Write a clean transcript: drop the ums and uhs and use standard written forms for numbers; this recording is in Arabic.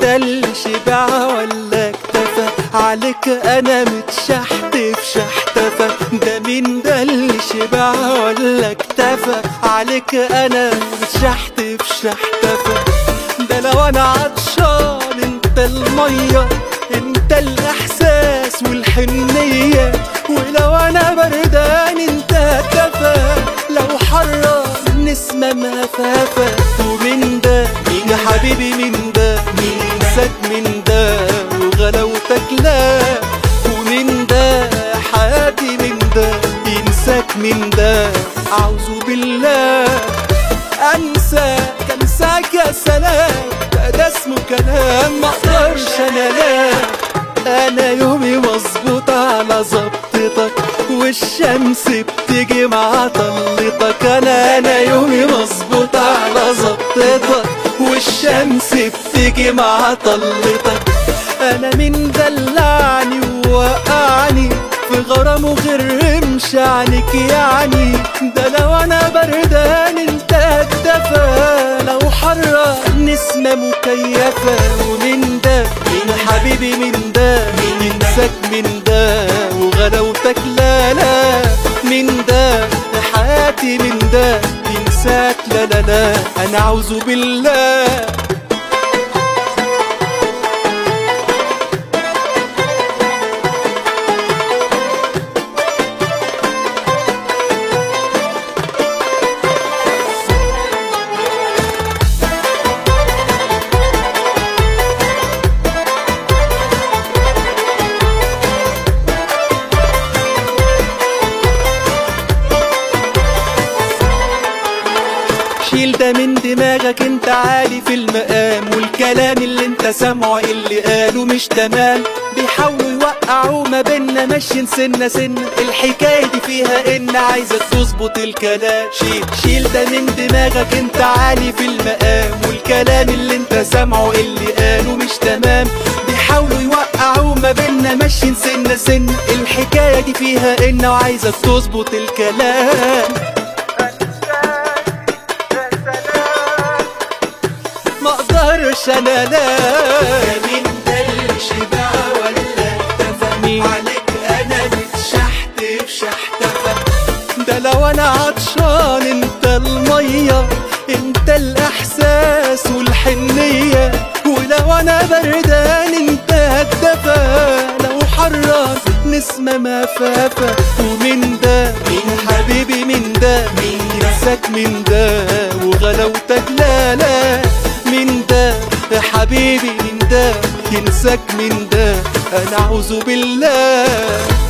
ده اللي شبع ولا اكتفى؟ عليك انا متشحت في شحتفة. ده مين ده اللي شبع ولا اكتفى؟ عليك انا متشحت في شحتفة. ده لو انا عطشان انت المية، انت الاحساس والحنية. ولو انا بردان انت الدفا، لو حرة نسمة مهفافة. ومن ده مين يا حبيبي؟ من ده مين ينساك؟ من ده وغلاوتك لا. ومن ده حياتي؟ من ده ينساك؟ من ده اعوذ بالله. انساك يا سلام، ده اسمه كلام ما اقدرش انا. لا انا يومي مظبوط على ظبطتك، والشمس بتيجي مع طلتك. انا يومي مظبوط على ظبطتك، والشمس بتيجي مع طلتك. انا من دلعني ووقعني في غرام وغير رمش عنك يعني. ده لو انا بردان انت الدفا، لو حرة نسمة مكيفة. ومن ده مين حبيبي؟ من ده مين ينساك؟ من ده وغلاوتك لا لا. من ده حياتي؟ من ده ينساك؟ لا لا لا انا اعوذ بالله. شيل ده من دماغك، انت عالي في المقام. والكلام اللي انت سامعه اللي قاله مش تمام. بيحاولوا يوقعوا ما بينا ماشيين سنة سنة. الحكاية دي فيها ان عايزك تظبط الكلام. شيل ده من دماغك، انت عالي في المقام. والكلام اللي انت سامعه اللي قاله مش تمام. بيحاولوا يوقعوا ما بينا ماشيين سنة سنة. الحكاية دي فيها ان وعايزك تظبط الكلام. ما اقدرش انا لا. مين ده اللي شبع ولا اكتفى؟ عليك انا متشحت في شحتفة. ده لو انا عطشان انت المية، انت الاحساس والحنية. ولو انا بردان انت الدفا، لو حرة نسمة مفافة. ومن ده مين حبيبي؟ من ده مين ينساك؟ من ده وغلاوتك لا لا. من ده يا حبيبي؟ من ده ينساك؟ من ده انا اعوذ بالله.